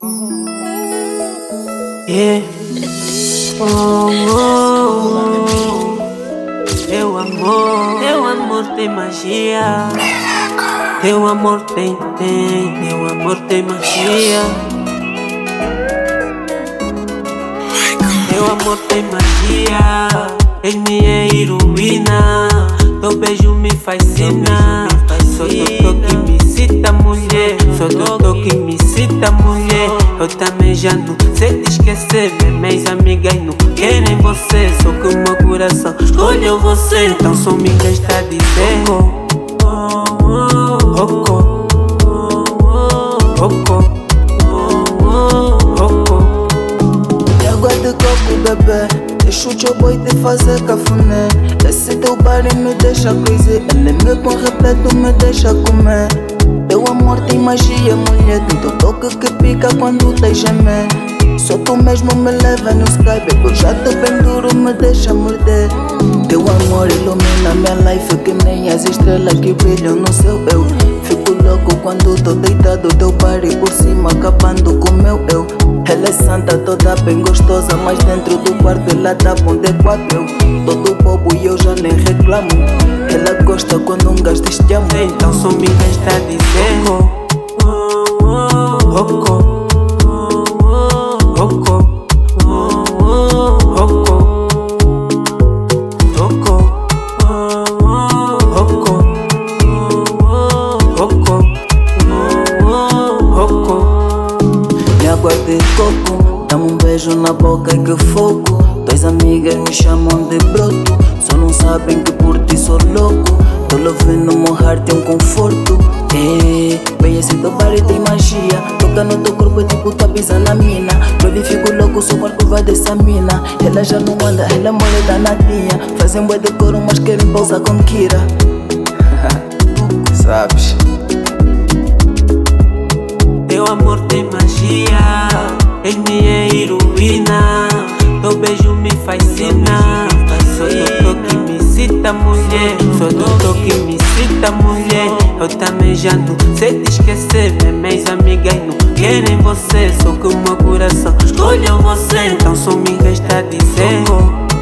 Yeah. Oh, oh, oh. Teu amor tem magia. Teu amor tem, teu amor tem magia. Teu amor tem magia. És minha heroína. Teu beijo me fascina. Só teu toque me cita, mulher. Só teu toque me cita, mulher. Eu também já não sei te esquecer. Minhas amigas não querem você. Só que o meu coração escolheu você. Então só me resta dizer Água de coco, bebê. Deixa o teu boy te fazer cafuné. Esse teu body me deixa crazy. Ele me põe repleto, me deixa comer. Teu amor tem magia, mulher. Tem teu toque que pica quando te gemer. Só tu mesmo me leva no sky, baby. Eu já tô bem duro, me deixa morder. Teu amor ilumina minha life, que nem as estrelas que brilham no céu. Eu fico louco quando tô deitado. Teu body por cima, acabando com meu eu. Ela é santa, toda bem gostosa, mas dentro do quarto ela dá bom de quatro. Todo bobo e eu já nem reclamo. Ela gosta quando um gajo diz te amo. Então só me resta dizer Água de coco, dá-me um beijo na boca e que fogo. Tuas amigas me chamam de broto, só não sabem que por ti sou louco. Tô lovendo meu heart, tem um conforto. Bem esse teu body tem magia. Toca no teu corpo tipo tá pisando na mina. Baby fico louco, só quarto vai dessa mina. Ela já não anda, ela é mole danadinha. Fazem bué de coro, mas querem pousar com Kira. Sabes? Teu amor tem magia. És minha heroína. Teu beijo me fascina. Só teu toque me cita, mulher. Só teu toque me cita, mulher. Eu também já não sei te esquecer. Minhas amigas não querem você. Só que o meu coração escolheu você. Então só me resta dizer